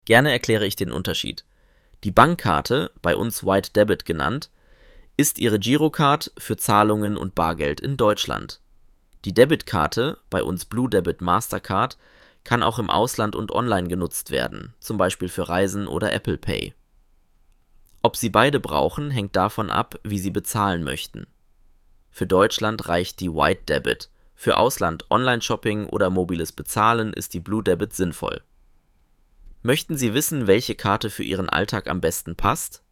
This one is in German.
Gerne erkläre ich den Unterschied. Die Bankkarte, bei uns White Debit genannt, ist Ihre Girocard für Zahlungen und Bargeld in Deutschland. Die Debitkarte, bei uns Blue Debit Mastercard, kann auch im Ausland und online genutzt werden, zum Beispiel für Reisen oder Apple Pay. Ob Sie beide brauchen, hängt davon ab, wie Sie bezahlen möchten. Für Deutschland reicht die White Debit, für Ausland, Online-Shopping oder mobiles Bezahlen ist die Blue Debit sinnvoll. Möchten Sie wissen, welche Karte für Ihren Alltag am besten passt?